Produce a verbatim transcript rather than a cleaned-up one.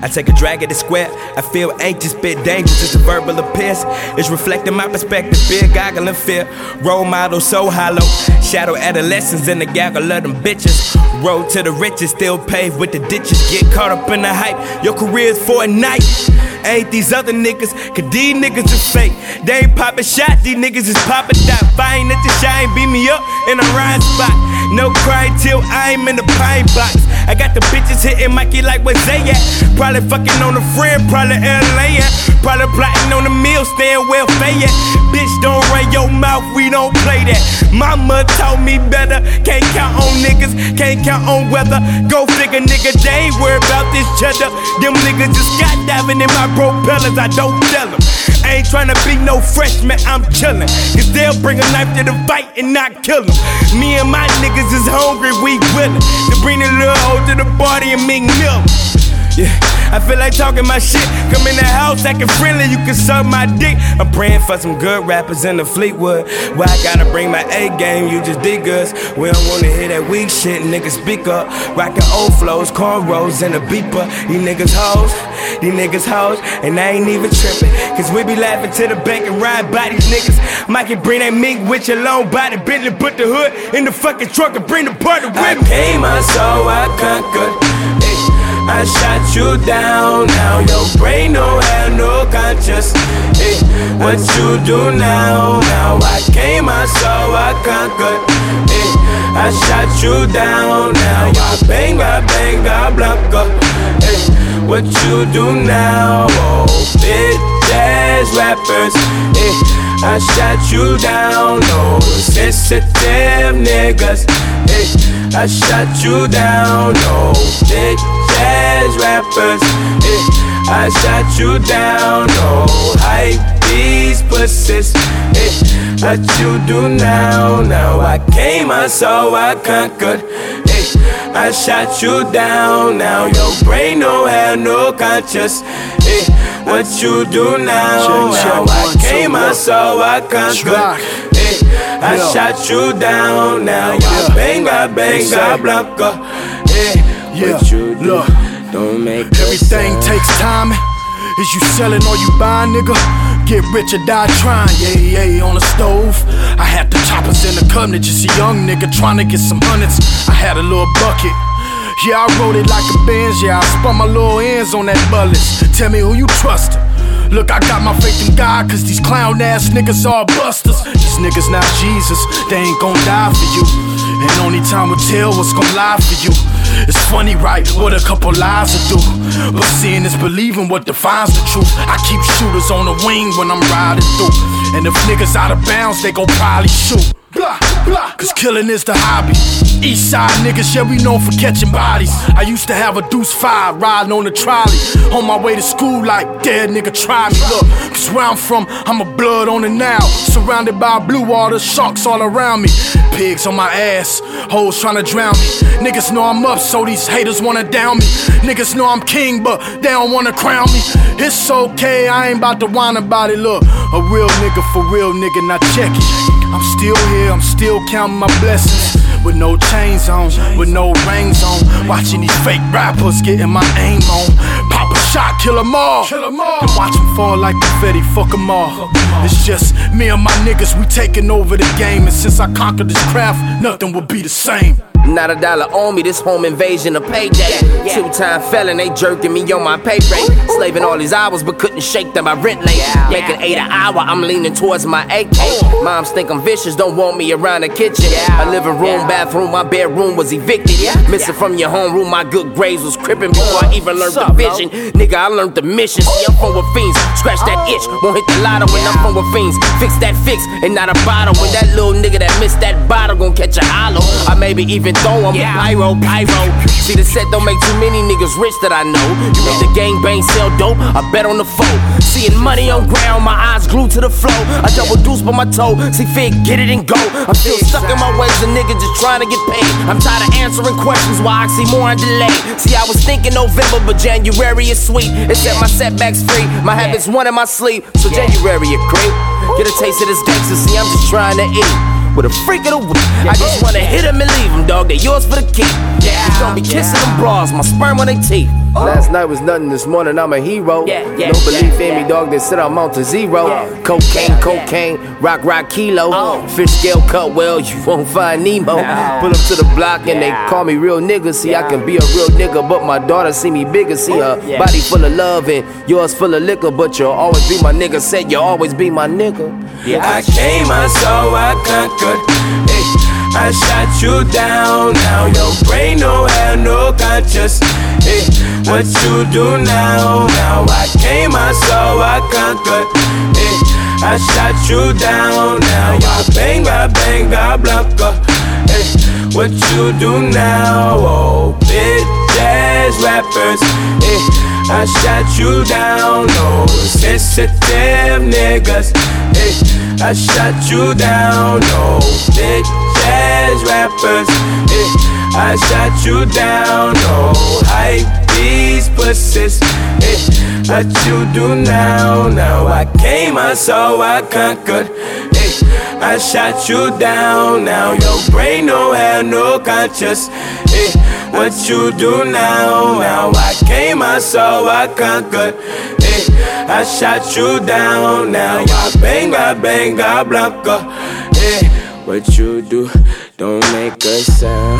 I take a drag at the square. I feel anxious, bit dangerous. It's a verbal appearance. It's reflecting my perspective. Fear, goggle, and fear. Role model so hollow. Shadow adolescents in the gaggle of them bitches. Road to the riches, still paved with the ditches. Get caught up in the hype. Your career's for a night. Ain't these other niggas, cause these niggas is fake. They ain't poppin' shots, these niggas is poppin' dot. If I ain't at the shine, beat me up in a rhyme spot. No crying till I'm in the pine box. I got the bitches hitting Mikey like where they at. Probably fucking on a friend, probably L A at. Probably plotting on the meal, staying well fed at. Bitch, don't run your mouth, we don't play that. Mama told me better, can't count on niggas, can't count on weather. Go figure, nigga, they ain't worried about this cheddar. Them niggas just skydiving in my propellers, I don't tell them. I ain't tryna be no freshman, I'm chillin'. Cause they'll bring a knife to the fight and not kill them. Me and my niggas is hungry, we willin' to bring the little hoe to the party and make milk. Yeah, I feel like talking my shit. Come in the house acting friendly, you can suck my dick. I'm praying for some good rappers in the Fleetwood. Where I gotta bring my A game, you just dig us. We don't wanna hear that weak shit, niggas speak up. Rockin' old flows, cornrows, and a beeper. These niggas hoes, these niggas hoes, and I ain't even trippin'. Cause we be laughing to the bank and ride by these niggas. Mikey bring that mink with your long body. Bentley put the hood in the fucking truck and bring the party with me. I came, I saw, I conquered. I shot you down, now your brain don't have no conscience. Hey, what you do now? Now I came, I saw, I conquered. Hey, I shot you down, now I bang, I bang, I blanca. Hey, what you do now? Oh, bitch ass rappers. Hey, I shot you down, no sensitive niggas. Hey, I shot you down, no bitch ass rappers. Hey, I shot you down, no hype these pussies. Hey, what you do now? Now I came, I saw, I conquered. Hey, I shot you down, now your brain don't have no conscience. Hey, what you do now? Check, check, now I came, I saw, I conquered. Hey, I yeah. shot you down, now yeah. I bang, I bang, I blanca. Hey, yeah. what you do? Look, don't make everything sound. Takes time. Is you selling or you buying, nigga? Get rich or die trying, yeah, yeah, on the stove. I had the choppers in the cabinet, just a young nigga trying to get some hundreds. I had a little bucket. Yeah, I rode it like a Benz, yeah, I spun my little ends on that bullets. Tell me who you trustin'. Look, I got my faith in God, cause these clown ass niggas are busters. These niggas not Jesus, they ain't gon' die for you. And only time will tell what's gon' lie for you. It's funny, right, what a couple lies will do. But seeing is believing what defines the truth. I keep shooters on the wing when I'm riding through. And if niggas out of bounds, they gon' probably shoot. Blah, blah, cause killing is the hobby. East side niggas, yeah, we known for catching bodies. I used to have a deuce five riding on the trolley. On my way to school like, dead nigga, try me. Look, cause where I'm from, I'm a blood on the Nile. Surrounded by blue water, sharks all around me. Pigs on my ass, hoes trying to drown me. Niggas know I'm up, so these haters wanna down me. Niggas know I'm king, but they don't wanna crown me. It's okay, I ain't about to whine about it. Look, a real nigga for real nigga, now check it. I'm still here, I'm still counting my blessings. With no chains on, with no rings on. Watching these fake rappers getting my aim on. Pop a shot, kill 'em all. Then watch 'em fall like confetti, fuck 'em all. It's just me and my niggas, we taking over the game. And since I conquered this craft, nothing will be the same. Not a dollar on me, this home invasion a payday. Yeah, yeah. Two-time felon, they jerking me on my pay rate. Slaving all these hours, but couldn't shake them, my rent late. Yeah, Making eight an hour, I'm leaning towards my A K. Oh. Moms think I'm vicious, don't want me around the kitchen. Yeah, a living room, yeah. bathroom, my bedroom was evicted. Yeah, Missing yeah. from your homeroom, my good grades was crippin' before I even learned the vision. Nigga, I learned the mission. See, I'm from with fiends, scratch that itch, won't hit the lotto when I'm from with fiends. Fix that fix, and not a bottle. When that little nigga that missed that bottle gon' catch a hollow. I maybe even throw him yeah. pyro, pyro. See, the set don't make too many niggas rich that I know. You made the gang bang sell dope, I bet on the foe. Seeing money on ground, my eyes glued to the flow. I double deuce by my toe, see fig, get it and go. I'm still stuck in my ways, a nigga just trying to get paid. I'm tired of answering questions, why I see more on delay. See, I was thinking November, but January is sweet. It set my setbacks free, my habits one in my sleep. So January a creep, get a taste of this gangster, see I'm just trying to eat. With a freak of the week, I just wanna hit 'em and leave 'em, dog. They yours for the keep. Yeah, just don't be kissing them bras, my sperm on their teeth. Last night was nothing, this morning I'm a hero. Yeah, yeah, no belief yeah, in yeah. me, dog, they said I'm on to zero. Yeah. Cocaine, Yeah, cocaine, rock, rock, kilo. Oh. Fish scale cut well, you won't find Nemo. No. Pull up to the block and Yeah. they call me real nigga. See, I Yeah. can be a real nigga, but my daughter see me bigger. See her Yeah. body full of love and yours full of liquor. But you'll always be my nigga, said you'll always be my nigga. I came, I saw, I conquered. Ay, I shot you down. Now your brain don't have no conscience. Ay, what you do now? Now I came, I saw, I conquered. Ay, I shot you down. Now your bang, bang, bang, bang, blanca. Ay, what you do now? Oh, bitch ass rappers. Ay, I shot you down. No sensitive niggas. Ay, I shut you down, no bitch ass rappers. Eh, I shut you down, no hype these pussies. Eh, what you do now? Now I came, I saw, I conquered. Eh, I shut you down. Now your brain don't have no conscience. Eh, what you do now? Now I came, I saw, I conquered. Eh, I shot you down. Now y'all bang, bang, bang, blanca. Eh, what you do don't make a sound.